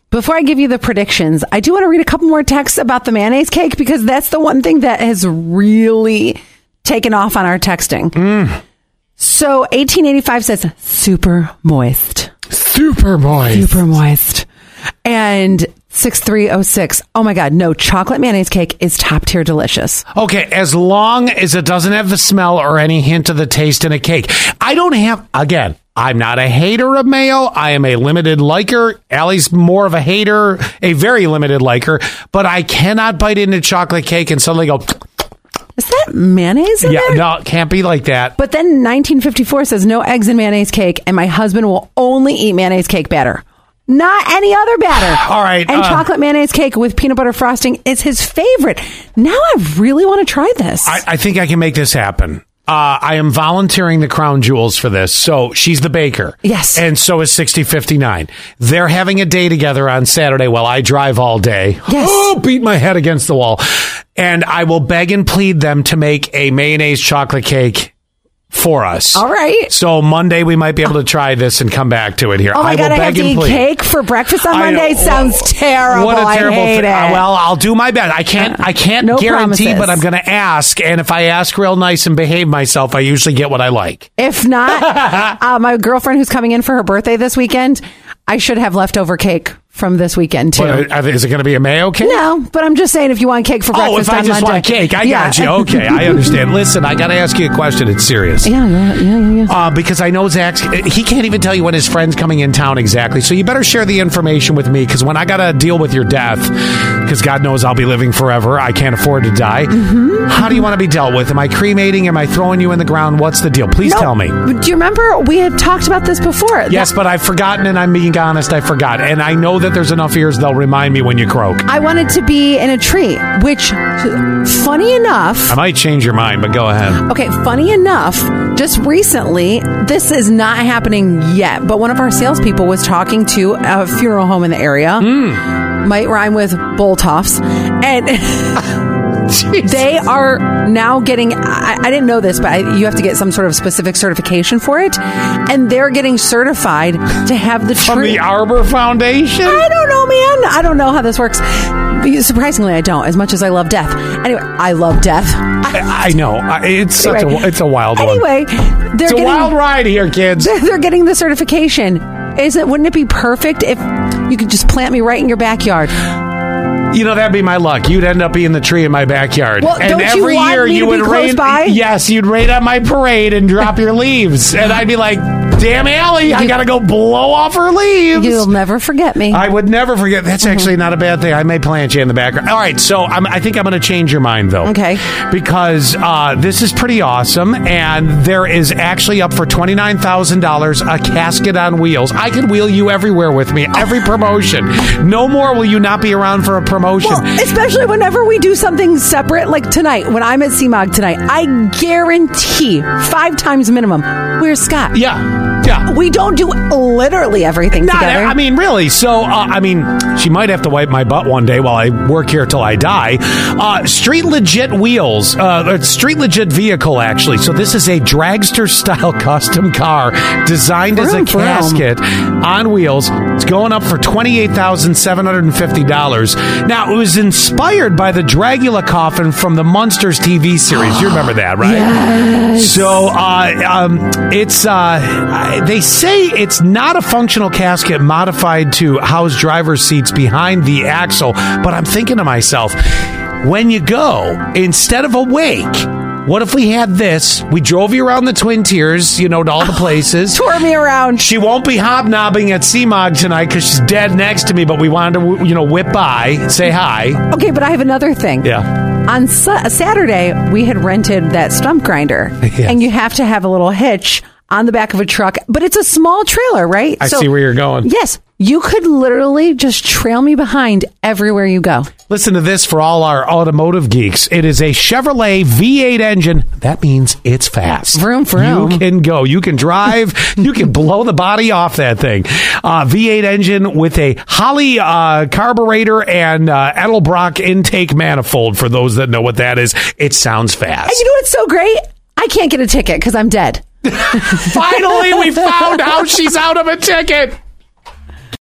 Before I give you the predictions, I do want to read a couple more texts about the mayonnaise cake because that's the one thing that has really taken off on our texting. So 1885 says super moist. Super moist. Super moist. And 6306, oh my God, no, chocolate mayonnaise cake is top tier delicious. Okay, as long as it doesn't have the smell or any hint of the taste in a cake. I don't have, again, I'm not a hater of mayo. I am a limited liker. Allie's more of a hater, a very limited liker, but I cannot bite into chocolate cake and suddenly go... Is that mayonnaise in there? No, it can't be like that. But then 1954 says no eggs in mayonnaise cake, and my husband will only eat mayonnaise cake batter. Not any other batter. All right. And chocolate mayonnaise cake with peanut butter frosting is his favorite. Now I really want to try this. I think I can make this happen. I am volunteering the Crown Jewels for this. So she's the baker. Yes. And so is 6059. They're having a day together on Saturday while I drive all day. Yes. Oh, beat my head against the wall. And I will beg and plead them to make a mayonnaise chocolate cake for us. All right. So Monday we might be able to try this and come back to it here. Oh my God, I have to eat cake for breakfast on Monday? Sounds terrible. What a terrible I hate thing. it. Well, I'll do my best. I can't No guarantee, promises. but I'm going to ask. And if I ask real nice and behave myself, I usually get what I like. If not, my girlfriend who's coming in for her birthday this weekend, I should have leftover cake from this weekend too. Is it going to be a mayo cake? No, but I'm just saying if you want cake for breakfast if I on just Monday. want cake, I got you. Okay, I understand. Listen, I got to ask you a question. It's serious. Yeah. Because I know Zach's, he can't even tell you when his friend's coming in town exactly. So you better share the information with me, because when I got to deal with your death, because God knows I'll be living forever, I can't afford to die. Mm-hmm. How do you want to be dealt with? Am I cremating? Am I throwing you in the ground? What's the deal? Please tell me. Do you remember we had talked about this before? Yes, but I've forgotten, and I'm being honest, I forgot. And I know that there's enough ears they'll remind me when you croak. I wanted to be in a tree, which, funny enough... I might change your mind, but go ahead. Okay, funny enough, just recently, this is not happening yet, but one of our salespeople was talking to a funeral home in the area. Might rhyme with Boltoffs. And... They are now getting, I didn't know this, but you have to get some sort of specific certification for it. And they're getting certified to have the From the Arbor Foundation? I don't know, man. I don't know how this works. Surprisingly, I don't, as much as I love death. Anyway, I love death. I know. It's a wild one. Anyway, it's a wild ride here, kids. They're getting the certification. Wouldn't it be perfect if you could just plant me right in your backyard? You know, that'd be my luck. You'd end up being the tree in my backyard. Well, and don't every you want year me you to would be close by? Yes, you'd rain on my parade and drop your leaves. And I'd be like, damn Allie, I gotta go blow off her leaves. You'll never forget me. I would never forget. That's actually not a bad thing. I may plant you in the background. All right, so I think I'm going to change your mind, though. Okay. Because this is pretty awesome, and there is actually up for $29,000 a casket on wheels. I can wheel you everywhere with me, every promotion. No more will you not be around for a promotion. Well, especially whenever we do something separate, like tonight, when I'm at CMOG tonight, I guarantee 5 times minimum, where's Scott? Yeah. We don't do literally everything together. I mean, really. So, she might have to wipe my butt one day while I work here till I die. Street Legit Wheels. Street Legit vehicle, actually. So this is a dragster-style custom car designed as a casket on wheels. It's going up for $28,750. Now, it was inspired by the Dragula coffin from the Munsters TV series. You remember that, right? Yes. So, they say it's not a functional casket modified to house driver's seats behind the axle, but I'm thinking to myself, when you go, instead of a wake, what if we had this? We drove you around the Twin Tiers, to all the places. Tour me around. She won't be hobnobbing at CMOG tonight because she's dead next to me, but we wanted to, whip by, say hi. Okay, but I have another thing. Yeah. On Saturday, we had rented that stump grinder, and you have to have a little hitch on the back of a truck, but it's a small trailer, right? I see where you're going. Yes. You could literally just trail me behind everywhere you go. Listen to this for all our automotive geeks. It is a Chevrolet V8 engine. That means it's fast. Vroom. You can go. You can drive. You can blow the body off that thing. V8 engine with a Holley carburetor and Edelbrock intake manifold. For those that know what that is, it sounds fast. And you know what's so great? I can't get a ticket because I'm dead. Finally, we found out she's out of a ticket.